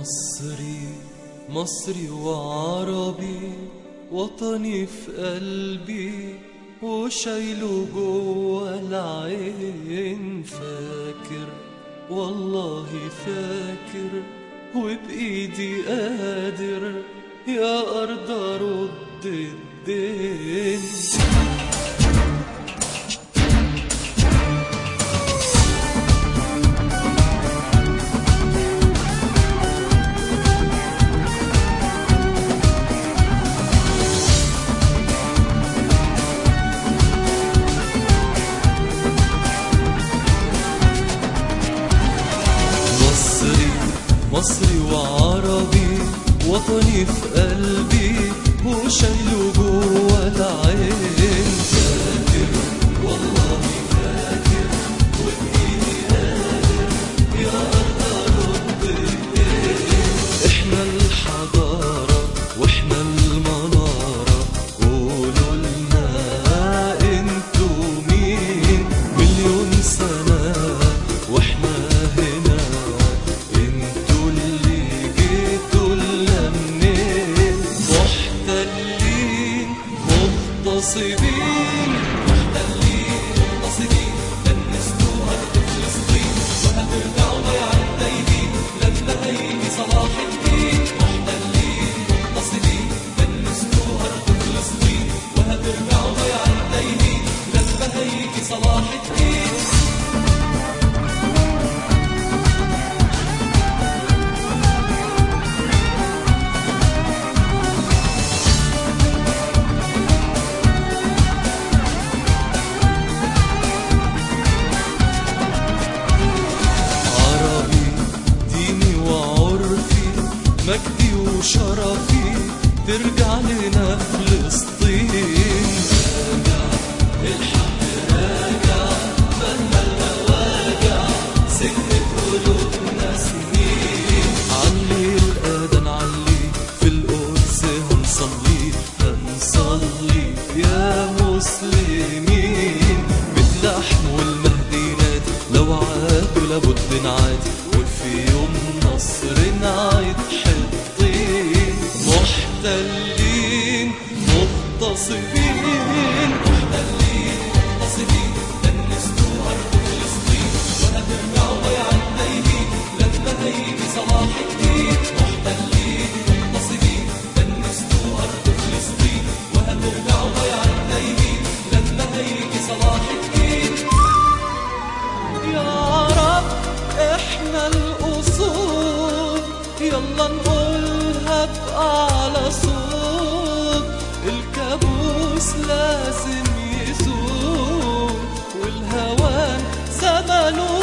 مصري مصري وعربي، وطني في قلبي وشايله جوا العين. فاكر والله فاكر، وبإيدي قادر يا أرض أرد الدين. مصري وعربي، وطني في قلبي وشايله جوا العين. فاكر والله فاكر، وبإيدي قادر يا أرض أرد الدين. إحنا الحضارة وإحنا المنارة، قولوا لنا انتوا مين؟ مليون سنة وإحنا هنا، انتوا اللي جيتوا لنا منين؟ محتلين مغتصبين، محتلين مغتصبين، دنستوا أرض فلسطين وهترجعوا ضيعين تايهين لما هيجي صلاح الدين. محتلين مغتصبين، دنستوا أرض فلسطين وهترجعوا ضيعين تايهين لما هيجي صلاح الدين. مجدي وشرفي ترجع لنا فلسطين. راجع الحق راجع، مهما الهواجع سكنت قلوبنا سنين. علي الأذان علي، في القدس هنصلي يا مسلمين. باللحم والمهدي نادي، لو عادوا لابد نعادي، وفي يوم نصر نعيد حطين. محتلين مغتصبين، محتلين مغتصبين، دنستوا أرض فلسطين وهترجعوا ضيعين تايهين لما هيجي صلاح الدين. محتلين مغتصبين، دنستوا أرض فلسطين وهترجعوا ضيعين تايهين لما هيجي صلاح الدين. يا رب احنا الأصول، يلا نقولها بأعلى صوت. الكابوس لازم يزول، والهوان زمنه